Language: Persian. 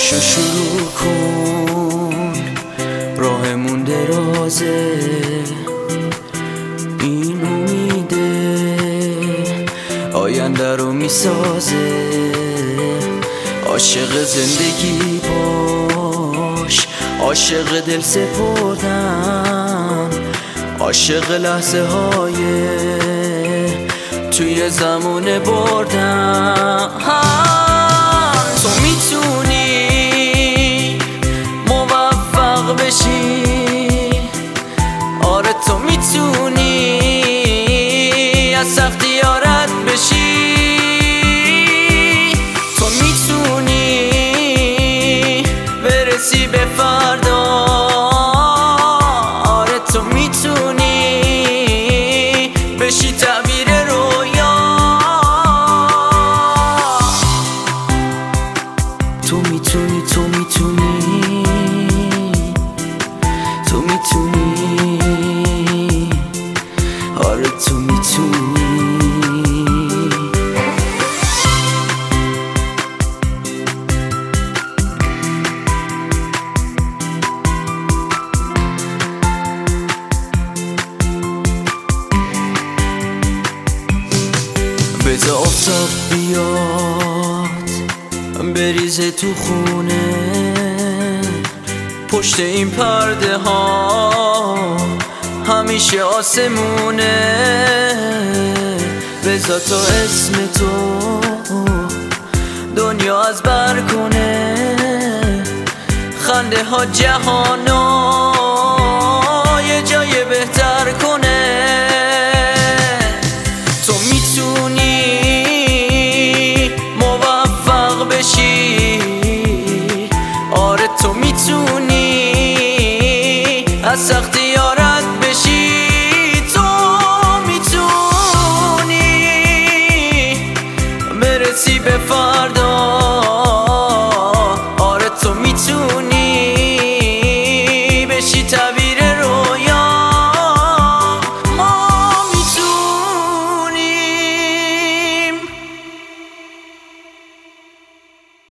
پاشو شروع کن، راهمون درازه، این امیده آینده رو میسازه. عاشق زندگی باش، عاشق دل سپردن، عاشق لحظه های توی زمان بردن. تو میتونی موفق بشی، آره تو میتونی از سختی یارت بشی. تو میتونی برسی به فردا، آره تو میتونی بشی تعبیر رویا. تو میتونی، تو میتونی، تو میتونی، آره تو میتونی. بذار آفتاب بیاد بریزه تو خونه، پشت این پرده ها همیشه آسمونه. بذار تا اسم تو دنیا از بر کنه، خنده ها جهانو